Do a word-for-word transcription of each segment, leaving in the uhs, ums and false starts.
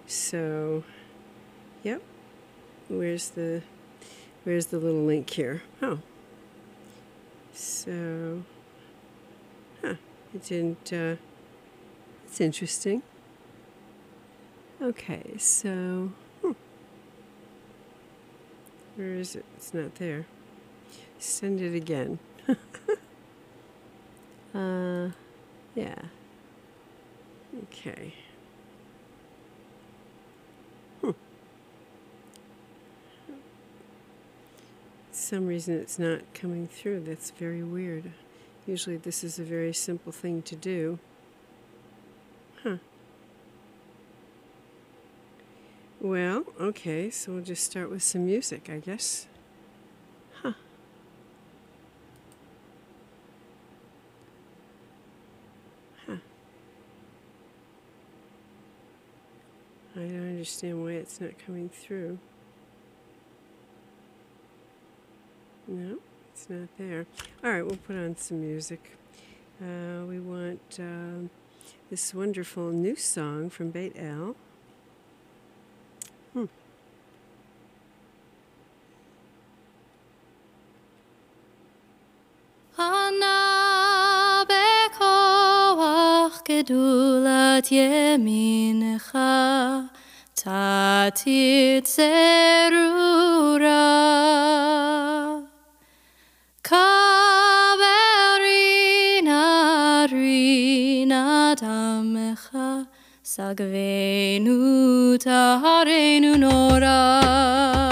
So, yep. Where's the where's the little link here? Oh. So, huh. It didn't, uh, it's interesting. Okay, so, hmm. Where is it? It's not there. Send it again. uh, yeah. Okay. Hmm. For some reason it's not coming through. That's very weird. Usually this is a very simple thing to do. Huh. Well, okay, so we'll just start with some music, I guess. Huh. Huh. I don't understand why it's not coming through. No, it's not there. All right, we'll put on some music. Uh, we want um, this wonderful new song from Beit El. Hmm. Ana bekoach gedulat yemincha tatit zerura kaverina rina damecha sagvenu taharenu nora.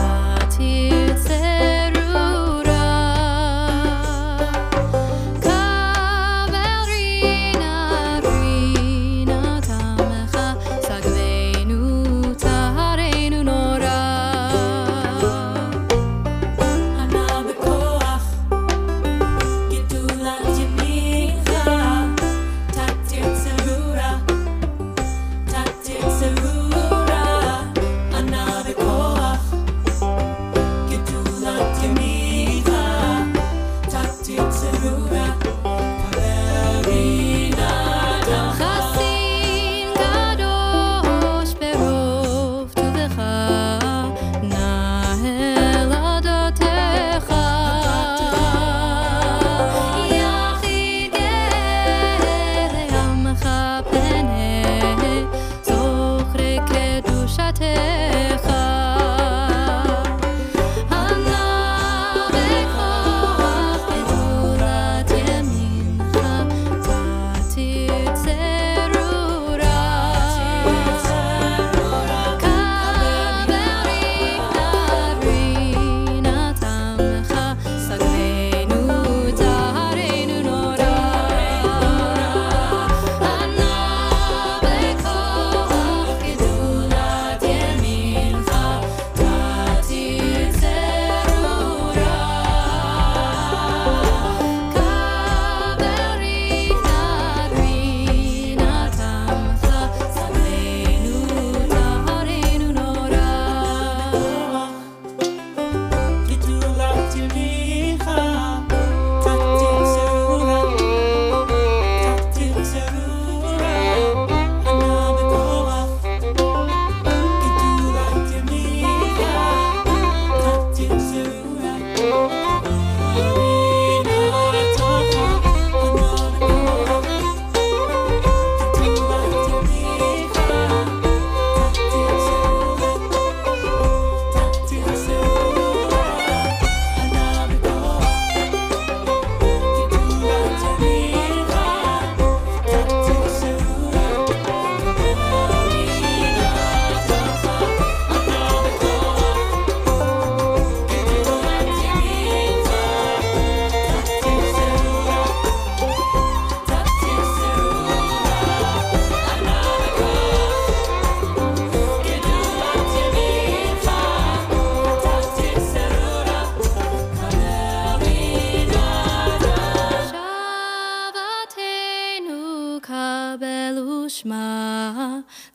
Come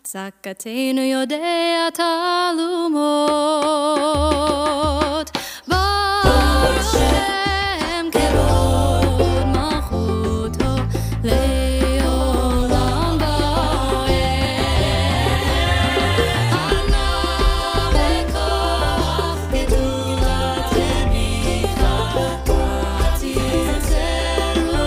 צעקתנו יודע תעלומות בשם כבוד מלכותו לעולם ועד. ענה בכוח גדולת ימיך תרצנו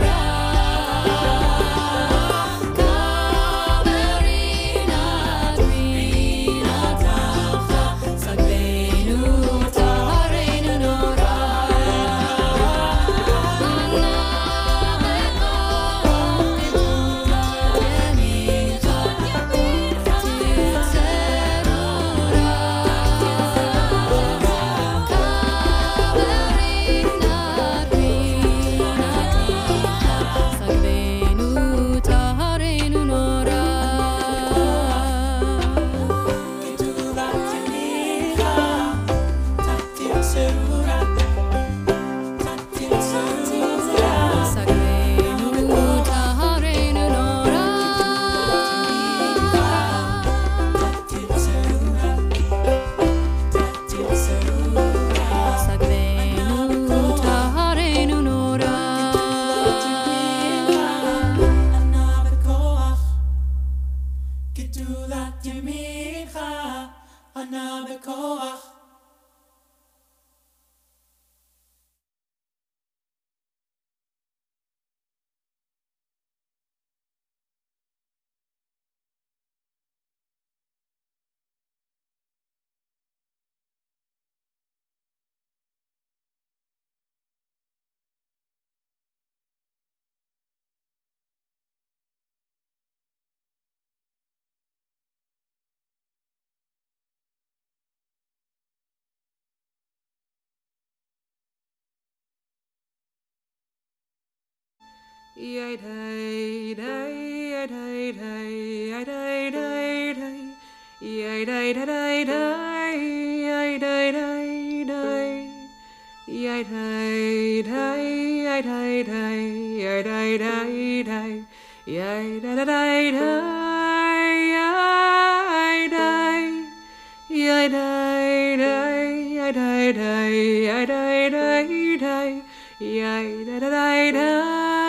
Yay day day yay day day yay day day day yay day day day yay day day day yay day day yay day day yay day day day yay day day day yay day day yay day day yay day day day yay day day day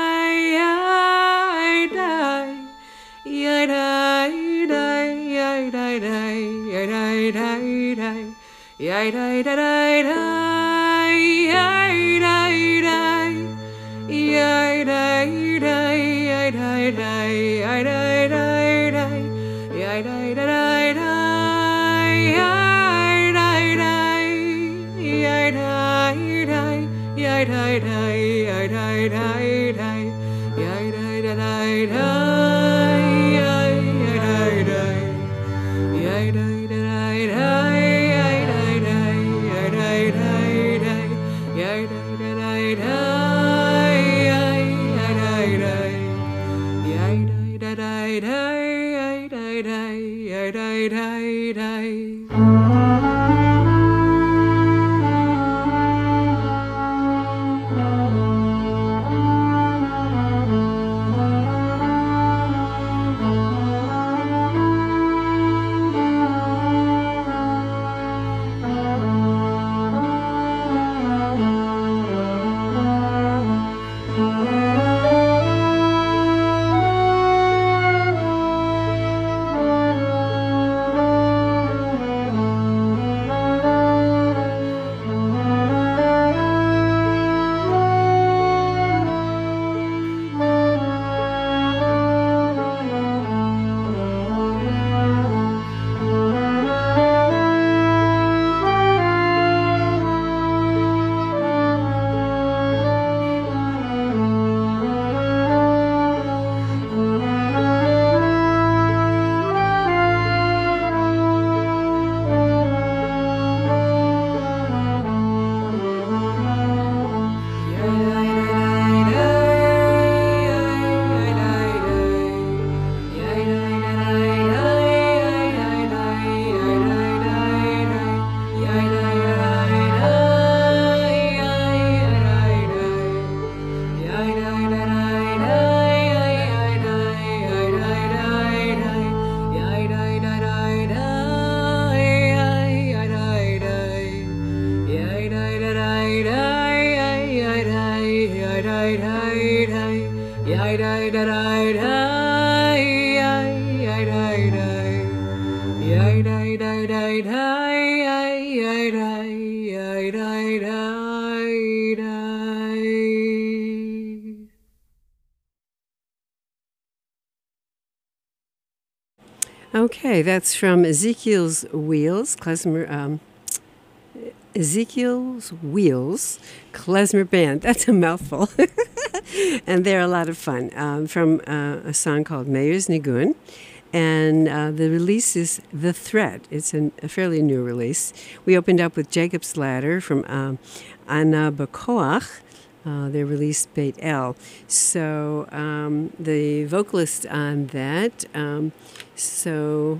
Yay day day yay day day yay day day day yay day day day yay day day yay day day yay day day yay day day day yay day day day yay day day yay day day yay day day yay day day day yay day day day Okay, that's from Ezekiel's Wheels, klezmer, um, Ezekiel's Wheels, klezmer band. That's a mouthful. And they're a lot of fun. Um, from uh, a song called Meir's Nigun. And uh, the release is The Thread. It's an, a fairly new release. We opened up with Jacob's Ladder from um, Anna Bakoach. Uh, they released Beit El. So um, the vocalist on that, um, so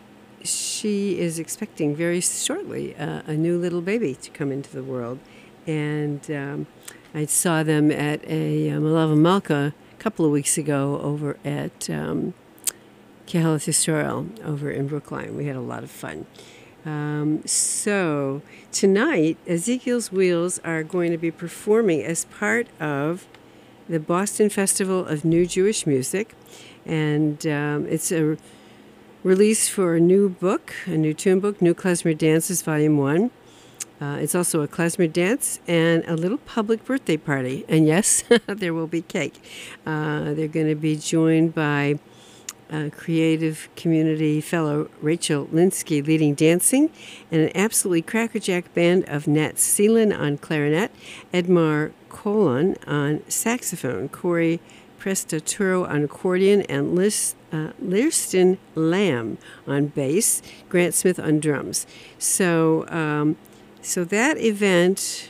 she is expecting very shortly uh, a new little baby to come into the world. And um, I saw them at a uh, Malava Malka a couple of weeks ago over at um, Kehelet Yisrael over in Brookline. We had a lot of fun. Um, so tonight, Ezekiel's Wheels are going to be performing as part of the Boston Festival of New Jewish Music. And um, it's a release for a new book, a new tune book, New Klezmer Dances, Volume one. Uh, it's also a klezmer dance and a little public birthday party. And yes, there will be cake. Uh, they're going to be joined by uh, creative community fellow Rachel Linsky leading dancing, and an absolutely crackerjack band of Nat Seelan on clarinet, Edmar Colon on saxophone, Corey Prestaturo on accordion, and Lis, uh, Lirston Lamb on bass, Grant Smith on drums. So, um, so that event,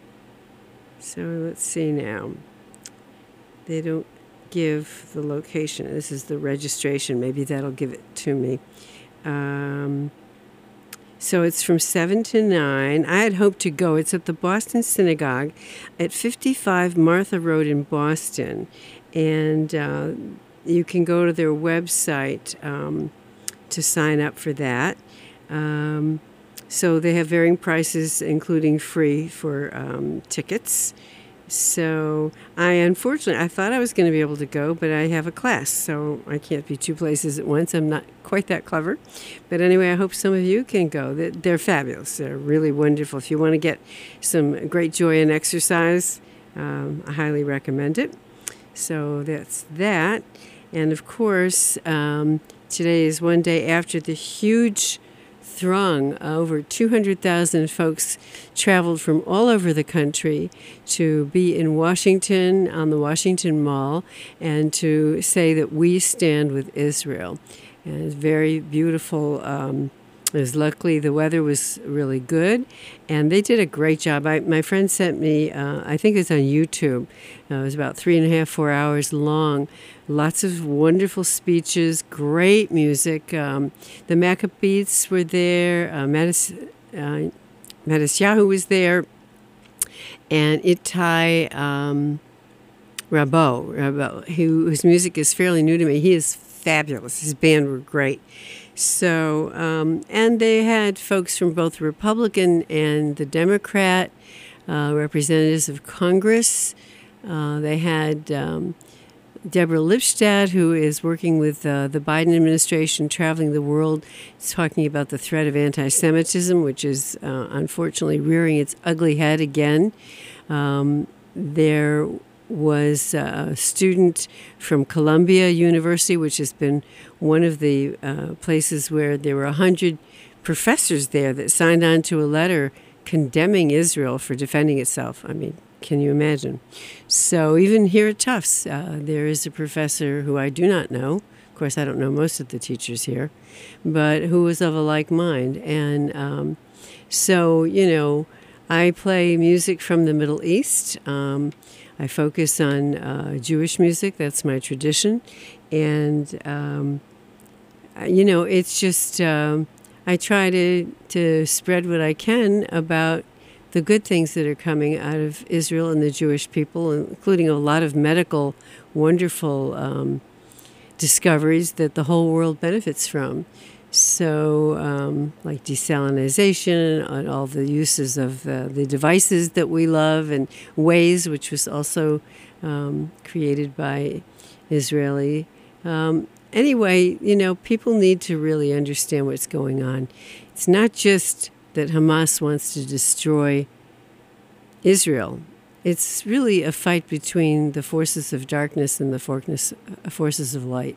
so let's see now. They don't give the location. This is the registration. Maybe that'll give it to me. Um, so it's from seven to nine. I had hoped to go. It's at the Boston Synagogue at fifty-five Martha Road in Boston. And uh, you can go to their website um, to sign up for that. Um, so they have varying prices, including free for um, tickets. So I, unfortunately, I thought I was going to be able to go, but I have a class, so I can't be two places at once. I'm not quite that clever. But anyway, I hope some of you can go. They're fabulous. They're really wonderful. If you want to get some great joy and exercise, um, I highly recommend it. So that's that. And of course, um, today is one day after the huge throng. Over two hundred thousand folks traveled from all over the country to be in Washington on the Washington Mall and to say that we stand with Israel. And it's very beautiful. Um, It was luckily the weather was really good, and they did a great job. I, my friend sent me, uh, I think it's on YouTube. Uh, it was about three and a half, four hours long. Lots of wonderful speeches, great music. Um, the Maccabees were there. Uh, Mattis, uh, Mattisyahu was there, and Ittai um, Rabot, Rabot who, whose music is fairly new to me. He is fabulous. His band were great. So, um, and they had folks from both the Republican and the Democrat, uh, representatives of Congress. Uh, they had um, Deborah Lipstadt, who is working with uh, the Biden administration, traveling the world, talking about the threat of anti-Semitism, which is uh, unfortunately rearing its ugly head again. Um, there was a student from Columbia University, which has been one of the uh, places where there were one hundred professors there that signed on to a letter condemning Israel for defending itself. I mean, can you imagine? So even here at Tufts, uh, there is a professor who I do not know. Of course, I don't know most of the teachers here, but who was of a like mind. And um, so, you know, I play music from the Middle East. Um, I focus on uh, Jewish music. That's my tradition. And, um, you know, it's just, um, I try to, to spread what I can about the good things that are coming out of Israel and the Jewish people, including a lot of medical, wonderful um, discoveries that the whole world benefits from. So, um, like desalinization and all the uses of uh, the devices that we love, and Waze, which was also um, created by Israeli. Um, anyway, you know, people need to really understand what's going on. It's not just that Hamas wants to destroy Israel. It's really a fight between the forces of darkness and the forkness, uh, forces of light.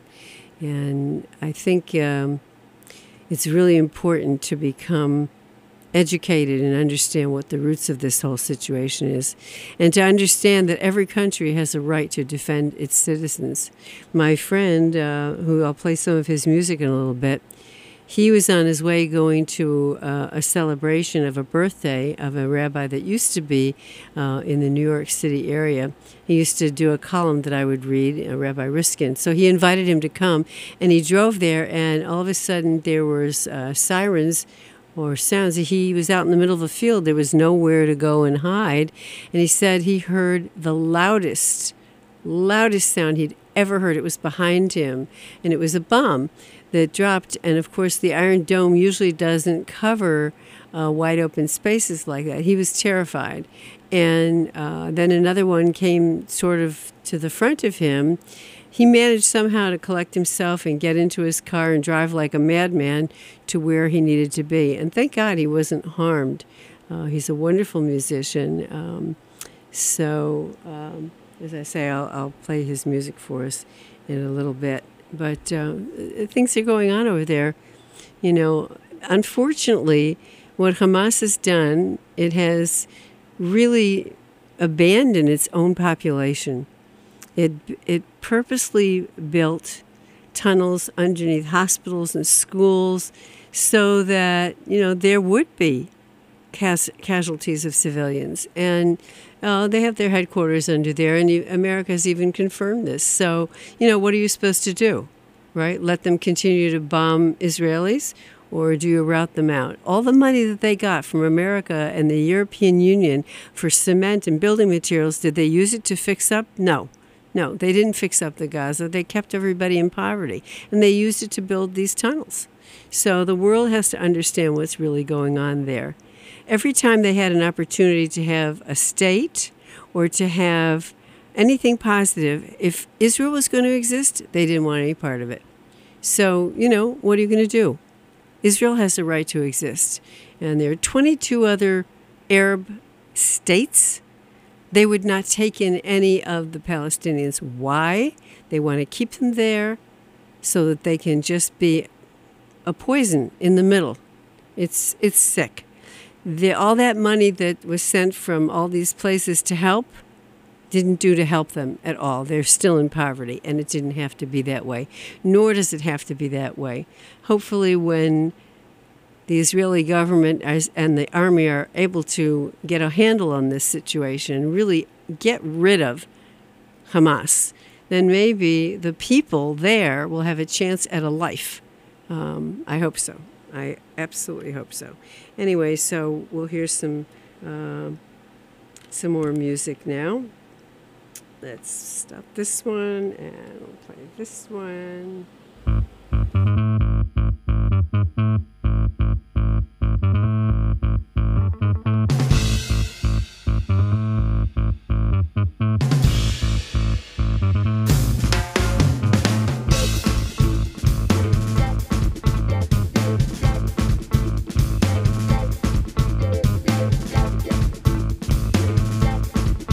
And I think um, it's really important to become educated and understand what the roots of this whole situation is, and to understand that every country has a right to defend its citizens. My friend, uh, who I'll play some of his music in a little bit, he was on his way going to uh, a celebration of a birthday of a rabbi that used to be uh, in the New York City area. He used to do a column that I would read, uh, Rabbi Riskin. So he invited him to come, and he drove there, and all of a sudden there was uh, sirens or sounds. He was out in the middle of a field. There was nowhere to go and hide. And he said he heard the loudest, loudest sound he'd ever heard. It was behind him, and it was a bomb that dropped. And of course, the Iron Dome usually doesn't cover uh, wide open spaces like that. He was terrified. And uh, then another one came sort of to the front of him. He managed somehow to collect himself and get into his car and drive like a madman to where he needed to be. And thank God he wasn't harmed. Uh, he's a wonderful musician. Um, so, um, as I say, I'll, I'll play his music for us in a little bit. But uh, things are going on over there. You know, unfortunately, what Hamas has done, it has really abandoned its own population. It it purposely built tunnels underneath hospitals and schools so that, you know, there would be cas- casualties of civilians. And uh, they have their headquarters under there, and America has even confirmed this. So, you know, what are you supposed to do, right? Let them continue to bomb Israelis? Or do you rout them out? All the money that they got from America and the European Union for cement and building materials, did they use it to fix up? No. No, they didn't fix up the Gaza. They kept everybody in poverty. And they used it to build these tunnels. So the world has to understand what's really going on there. Every time they had an opportunity to have a state or to have anything positive, if Israel was going to exist, they didn't want any part of it. So, you know, what are you going to do? Israel has a right to exist. And there are twenty-two other Arab states. They would not take in any of the Palestinians. Why? They want to keep them there so that they can just be a poison in the middle. It's it's sick. The, all that money that was sent from all these places to help didn't do to help them at all. They're still in poverty, and it didn't have to be that way, nor does it have to be that way. Hopefully when the Israeli government and the army are able to get a handle on this situation and really get rid of Hamas, then maybe the people there will have a chance at a life. Um, I hope so. I absolutely hope so. Anyway, so we'll hear some uh, some more music now. Let's stop this one and we'll play this one.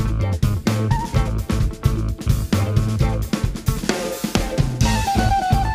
Thank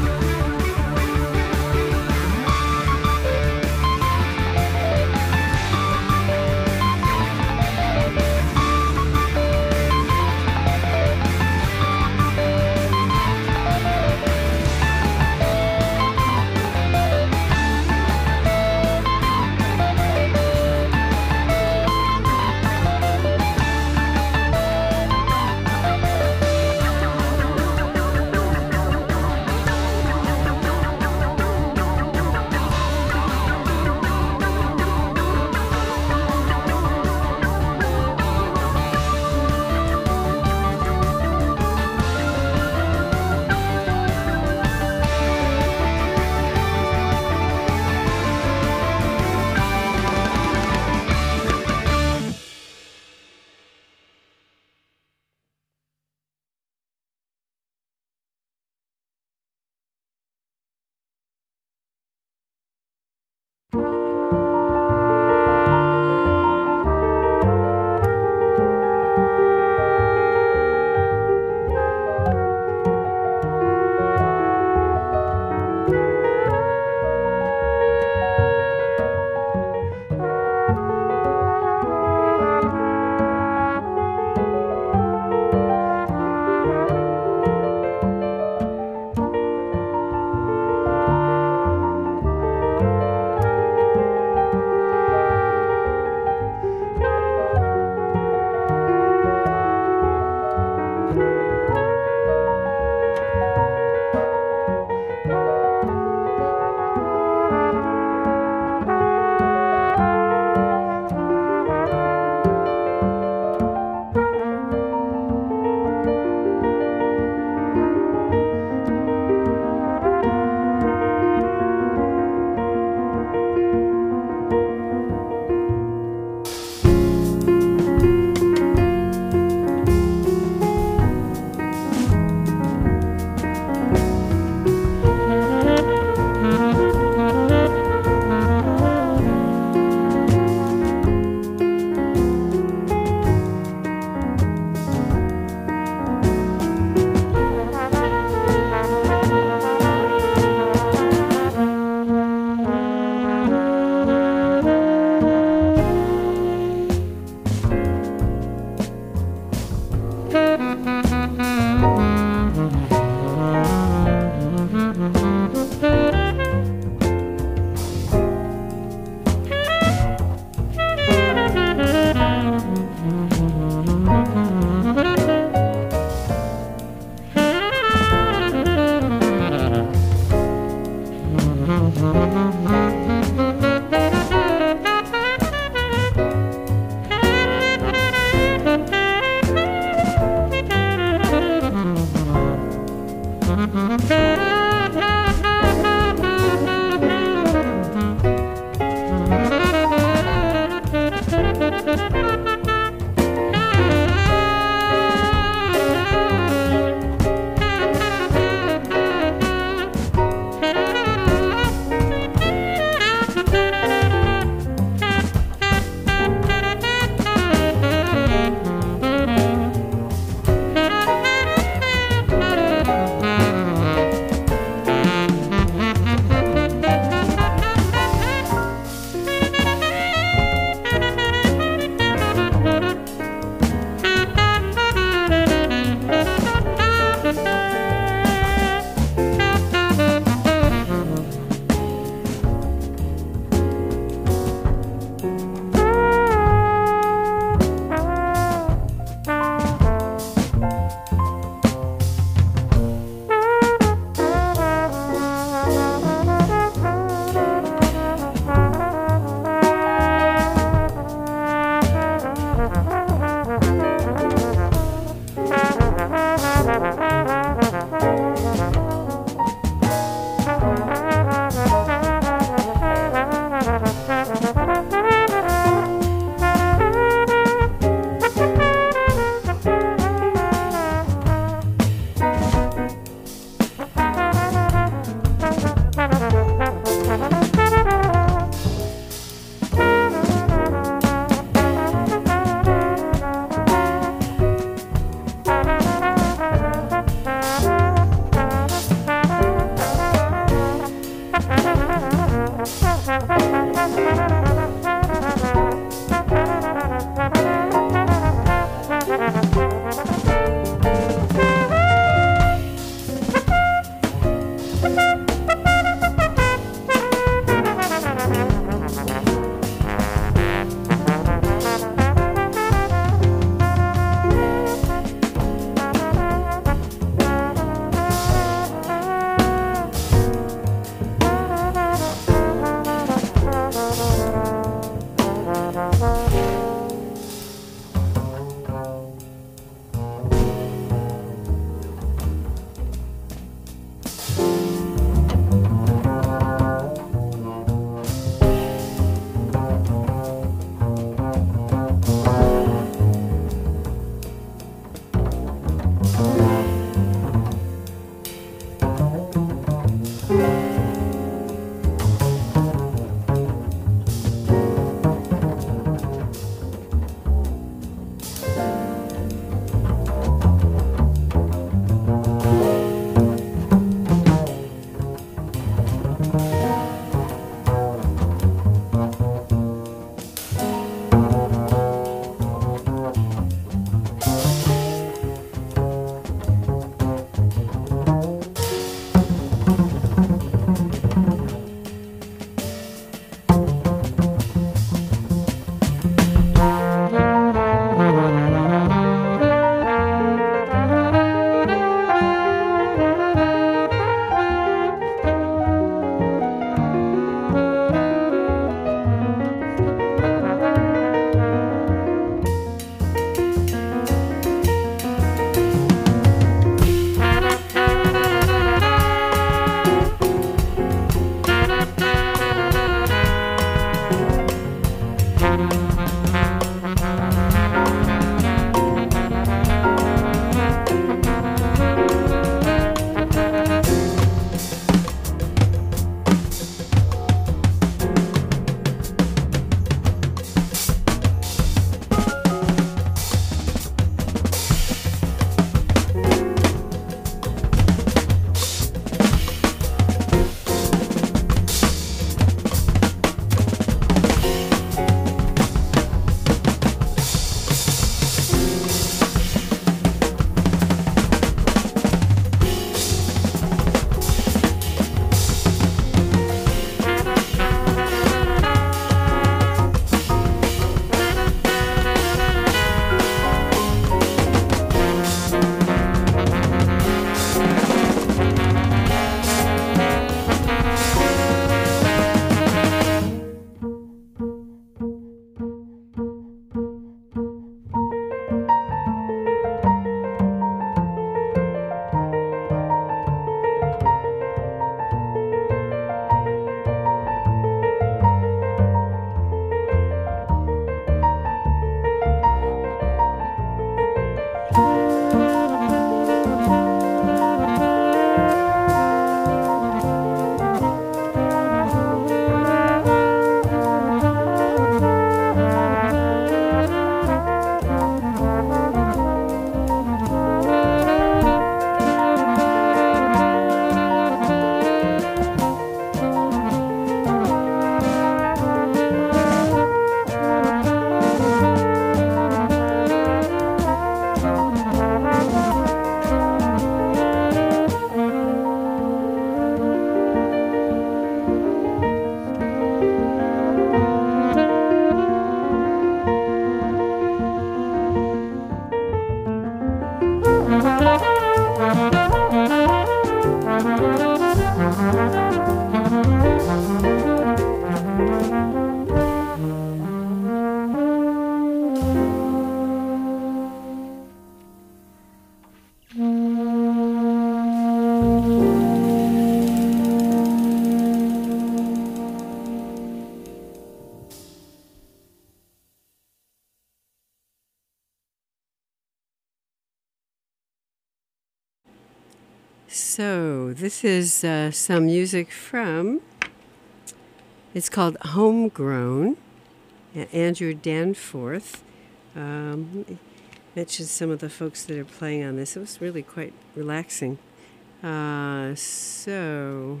So this is uh, some music from, it's called Homegrown, uh, Andrew Danforth. Um, mentioned some of the folks that are playing on this. It was really quite relaxing. Uh, so,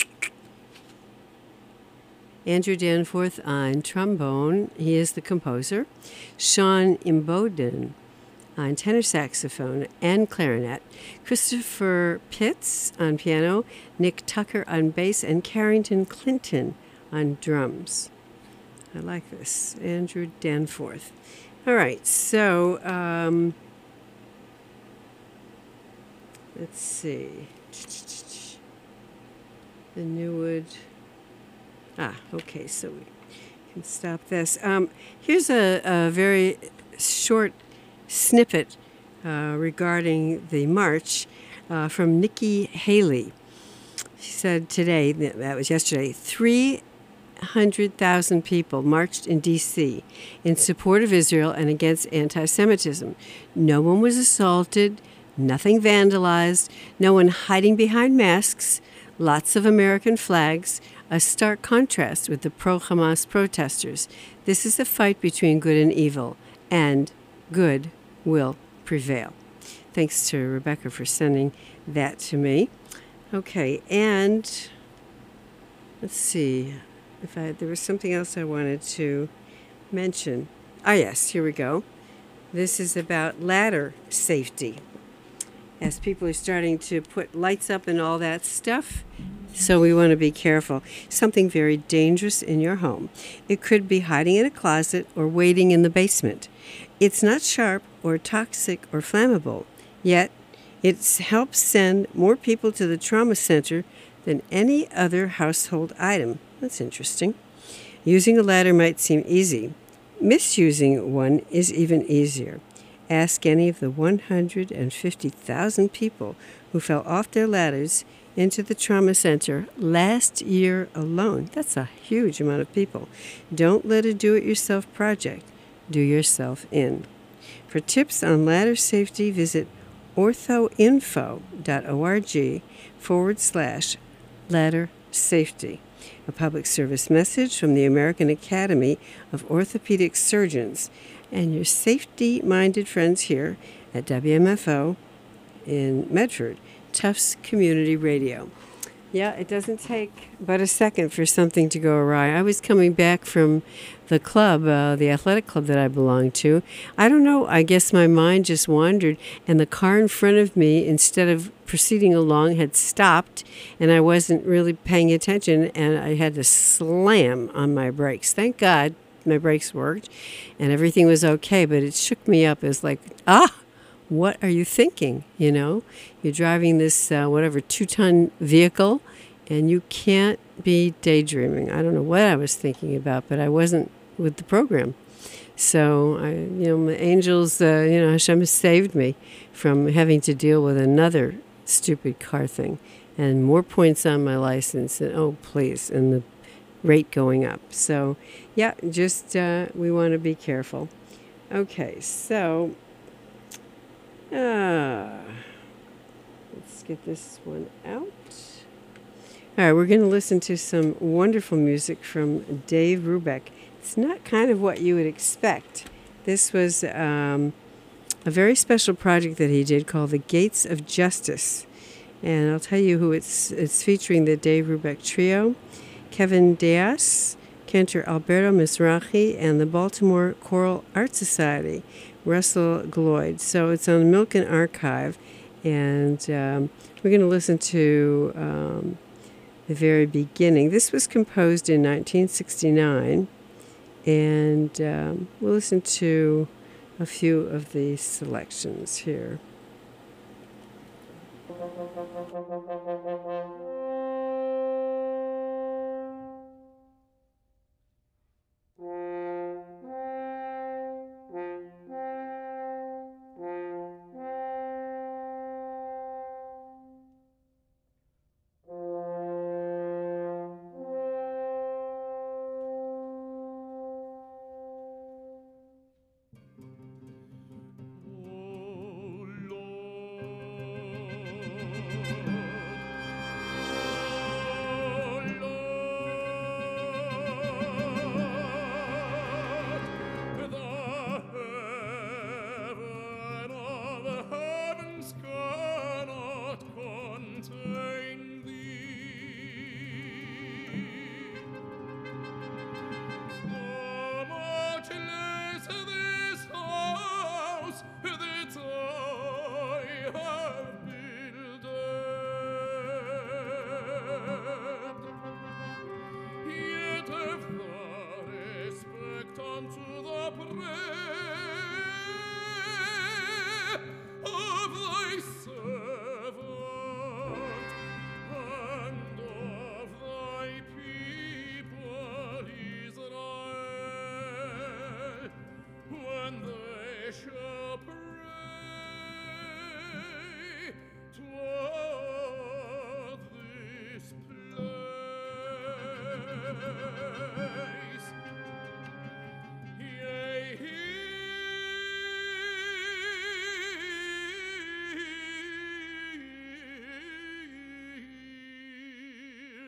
Andrew Danforth on trombone. He is the composer. Sean Imboden on tenor saxophone and clarinet. Christopher Pitts on piano. Nick Tucker on bass. And Carrington Clinton on drums. I like this. Andrew Danforth. All right, so um, let's see. The Newwood. Ah, okay, so we can stop this. Um, here's a, a very short snippet uh, regarding the march uh, from Nikki Haley. She said today, that was yesterday, three hundred thousand people marched in D C in support of Israel and against anti-Semitism. No one was assaulted, nothing vandalized, no one hiding behind masks, lots of American flags, a stark contrast with the pro-Hamas protesters. This is a fight between good and evil, and good will prevail. Thanks to Rebecca for sending that to me. Okay, and let's see. If I, there was something else I wanted to mention. Ah, yes, here we go. This is about ladder safety. As people are starting to put lights up and all that stuff, so we want to be careful. Something very dangerous in your home. It could be hiding in a closet or waiting in the basement. It's not sharp or toxic or flammable, yet it helps send more people to the trauma center than any other household item. That's interesting. Using a ladder might seem easy. Misusing one is even easier. Ask any of the one hundred fifty thousand people who fell off their ladders into the trauma center last year alone. That's a huge amount of people. Don't let a do-it-yourself project do yourself in. For tips on ladder safety, visit orthoinfo.org forward slash ladder safety. A public service message from the American Academy of Orthopedic Surgeons and your safety-minded friends here at W M F O in Medford, Tufts Community Radio. Yeah, it doesn't take but a second for something to go awry. I was coming back from the club, uh, the athletic club that I belong to. I don't know, I guess my mind just wandered, and the car in front of me, instead of proceeding along, had stopped, and I wasn't really paying attention, and I had to slam on my brakes. Thank God my brakes worked, and everything was okay, but it shook me up. It was like, ah! What are you thinking? You know, you're driving this, uh, whatever, two-ton vehicle, and you can't be daydreaming. I don't know what I was thinking about, but I wasn't with the program. So, I, you know, my angels, uh, you know, Hashem has saved me from having to deal with another stupid car thing and more points on my license. And, oh, please, and the rate going up. So, yeah, just uh, we want to be careful. Okay, so... Ah, let's get this one out. All right, we're going to listen to some wonderful music from Dave Brubeck. It's not kind of what you would expect. This was um, a very special project that he did called The Gates of Justice. And I'll tell you who it's it's featuring: the Dave Brubeck Trio, Kevin Diaz, Cantor Alberto Mizrahi, and the Baltimore Choral Art Society, Russell Gloyd. So it's on the Milken Archive, and um, we're going to listen to um, the very beginning. This was composed in nineteen sixty-nine, and um, we'll listen to a few of the selections here.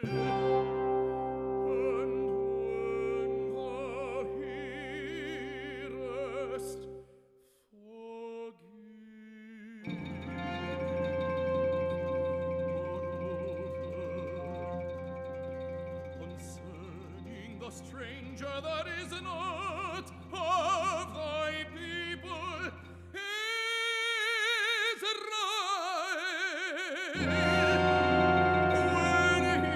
Concerning the stranger that is not of thy people, Israel, when he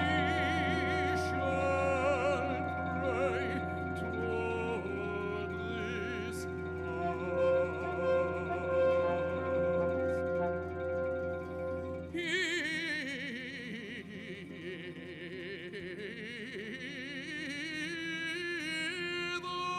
shall pray toward this house, hear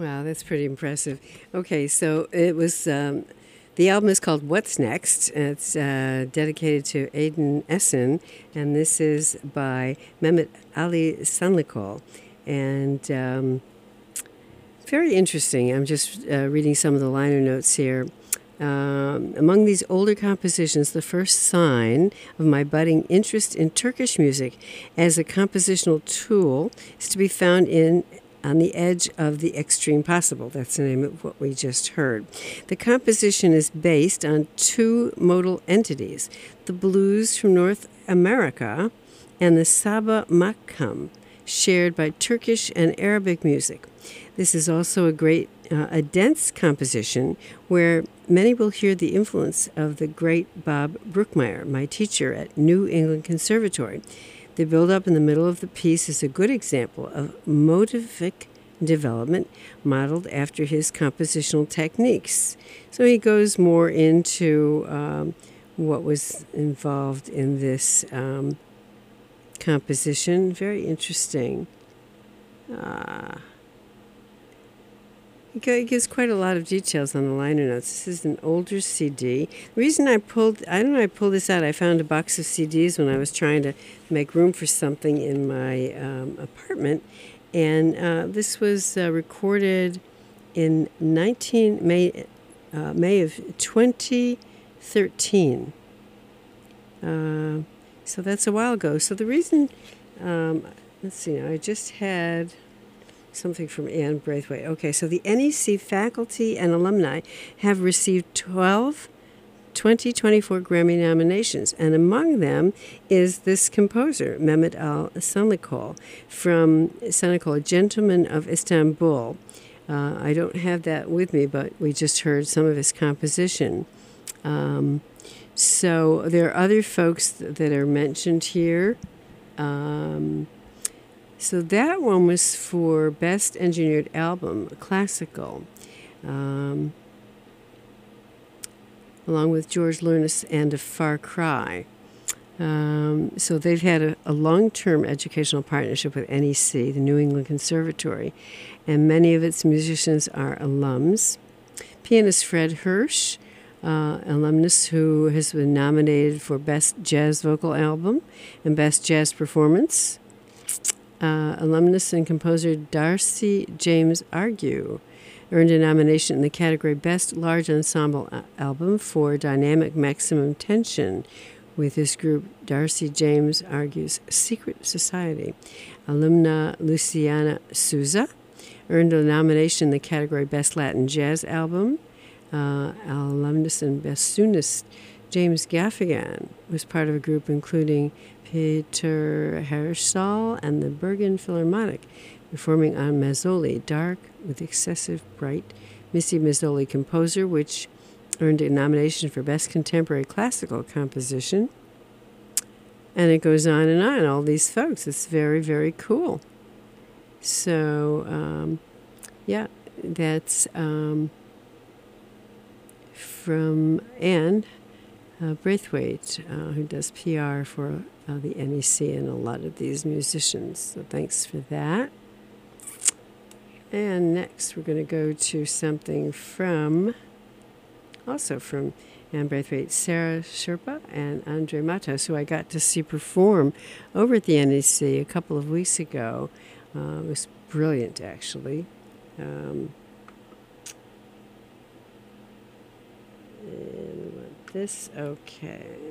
Wow, that's pretty impressive. Okay, so it was um, the album is called What's Next. It's uh, dedicated to Aiden Essen, and this is by Mehmet Ali Sanlikol. And um, very interesting. I'm just uh, reading some of the liner notes here. Um, among these older compositions, the first sign of my budding interest in Turkish music as a compositional tool is to be found in On the Edge of the Extreme Possible. That's the name of what we just heard. The composition is based on two modal entities, the blues from North America and the Sabah Makam, shared by Turkish and Arabic music. This is also a great, uh, a dense composition where many will hear the influence of the great Bob Brookmeyer, my teacher at New England Conservatory. The build-up in the middle of the piece is a good example of motivic development modeled after his compositional techniques. So he goes more into um, what was involved in this um, composition. Very interesting. Uh, It gives quite a lot of details on the liner notes. This is an older C D. The reason I pulled, I don't know, I pulled this out. I found a box of C Ds when I was trying to make room for something in my um, apartment, and uh, this was uh, recorded in nineteen May uh, May of twenty thirteen. Uh, so that's a while ago. So the reason, um, let's see. Now I just had something from Anne Braithwaite. Okay, so the N E C faculty and alumni have received twelve twenty twenty-four Grammy nominations, and among them is this composer, Mehmet Ali Sanlikol, from Sanlikol, a gentleman of Istanbul. Uh, I don't have that with me, but we just heard some of his composition. Um, so there are other folks th- that are mentioned here. Um, So that one was for Best Engineered Album, Classical, um, along with George Lurnis and A Far Cry. Um, so they've had a, a long-term educational partnership with N E C, the New England Conservatory, and many of its musicians are alums. Pianist Fred Hirsch, uh, alumnus who has been nominated for Best Jazz Vocal Album and Best Jazz Performance. Uh, alumnus and composer Darcy James Argue earned a nomination in the category Best Large Ensemble a- Album for Dynamic Maximum Tension with his group Darcy James Argue's Secret Society. Alumna Luciana Souza earned a nomination in the category Best Latin Jazz Album. Uh, alumnus and bassoonist James Gaffigan was part of a group including Peter Herschel and the Bergen Philharmonic, performing on Mazzoli, Dark with Excessive Bright. Missy Mazzoli, composer, which earned a nomination for Best Contemporary Classical Composition. And it goes on and on, all these folks. It's very, very cool. So, um, yeah, that's um, from Anne uh, Braithwaite, uh, who does P R for uh, the N E C and a lot of these musicians. So thanks for that. And next we're going to go to something from, also from Anne Braithwaite, Sarah Sherpa and Andre Matos, who I got to see perform over at the N E C a couple of weeks ago. Uh, it was brilliant, actually. Um, and we want this, okay.